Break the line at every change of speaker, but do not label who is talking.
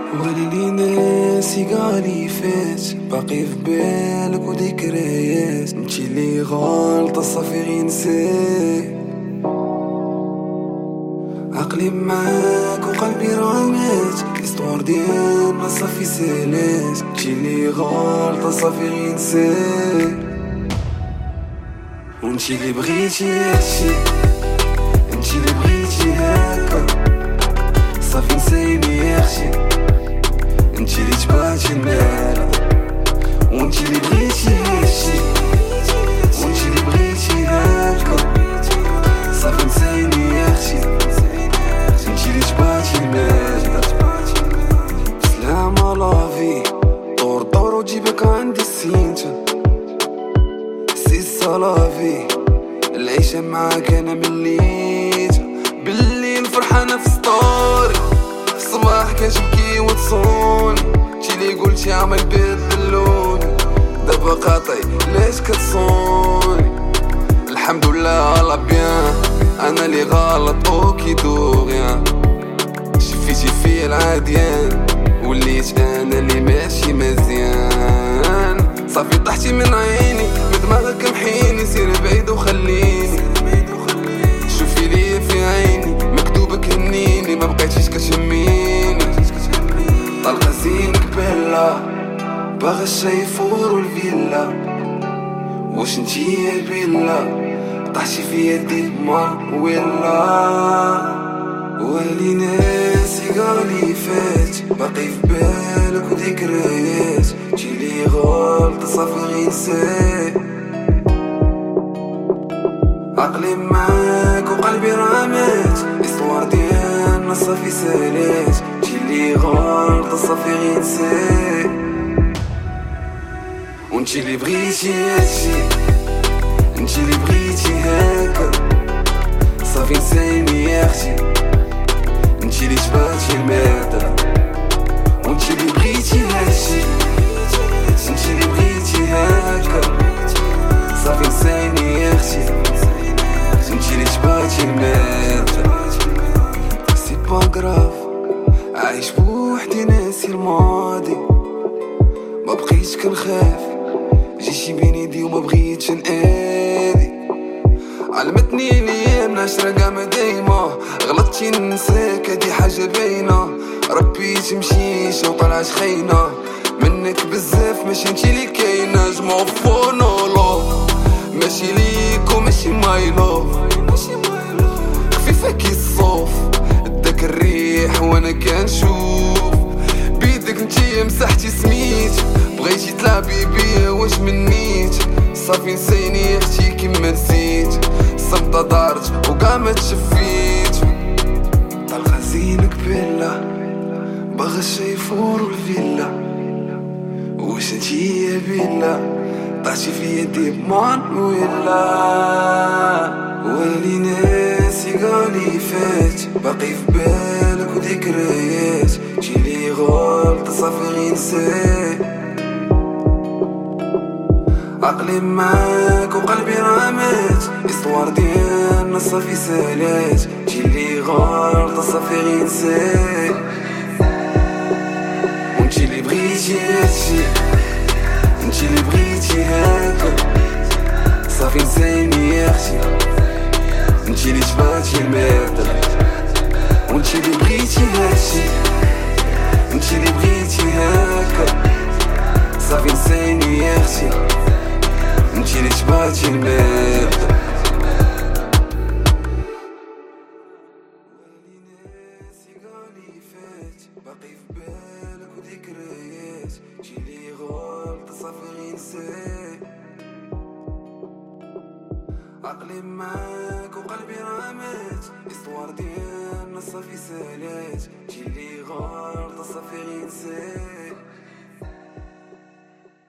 وليلي ناسي قالي فات باقي في بالك وذكريات انتي اللي غالطة صافي غير نسيت عقلي معاك وقلبي راه مات استوار ديالنا صافي سالات انتي اللي غالطة صافي غير نسيت وانتي اللي بغيتي هادشي انتي اللي بغيتي هاكا صافي نسيني يا اختي انتي اللي تبعتي المال وانتي اللي بغيتي هادشي وانتي اللي بغيتي هاكا صافي نسيني يا اختي انتي اللي تبعتي المال سلامة لافي دور دور وجيبك عندي السينتا سيسا لافي العيشة معاك انا مليت بالليل فرحانة في ستوري في الصباح كتبكي وتصوني انتي اللي قلتي عمل بدلوني دابا قاطعي ليش كتصوني الحمد لله لا بيان انا اللي غلط اوكي دوغيان شفيتي فيا العاديان وليت انا اللي ماشي مزيان صافي طحتي من عيني من دماغك محيني سير بعيد وخليني شوفي لي في عيني مكتوبك هنيني ما بقيتيش كتهميني طلقة زينك بلا باغا الشاي فور والفيلا واش نتي يا بلا طحتي في يدي ما ولا ولي ناسي قالي فات باقي في بالك وذكريات انتي اللي غلط صافي غير نسيت عقلي معاك وقلبي راه مات استوار ديالنا صافي سالات انتي اللي غلط صافي غير نسيت وانتي اللي بغيتي هادشي انتي اللي بغيتي هاكا صافي نسيني يا اختي انتي اللي تبعتي المادة وانتي اللي بغيتي هادشي انتي اللي بغيتي هاكا صافي نسيني يا اختي انتي اللي تبعتي المادة سي با غراف عايش بوحدي ناسي الماضي ما بقيتش كنخاف جيتي بين يدي وما بغيتش نآذي علمتني الايام نعشرة كاع دايما غلطتي ننساك هادي حاجة باينة ربي تمشيش وطلعت خاينة منك بزاف ماشي انتي اللي كاينة جمعو فونولو ماشي ليك وماشي ماي لوف خفيفة كي الصوف اداك الريح وانا كنشوف بيدك نتيا مسحتي سميت بغيتي تلعبي بيا واش منيت صافي نسيني يا اختي كيما نسيت الصمتة دارت وكاع ما تشفيت طلقة زينك بلا باغا الشاي فور والفيلا واش انتي يا بلا طاحتي في يدي بمان ولا ولي ناسي قالي فات باقي في بالك وذكريات انتي اللي غلط صافي غير نسيت عقلي معاك وقلبي راه مات استوار ديالنا صافي سالات انتي اللي غلط صافي غير نسيت وانتي اللي بغيتي هادشي انتي اللي بغيتي هاكا صافي نسيني يا اختي انتي اللي تبعتي المادة وانتي اللي بغيتي هادشي انتي اللي بغيتي هاكا صافي نسيني يا اختي انتي اللي تبعتي المادة ولي ناسي قالي فات باقي في بالك وذكريات انتي اللي غلط صافي غير نسيت عقلي معاك وقلبي راه مات استوار ديالنا صافي سالات انتي اللي غلط صافي غير نسيت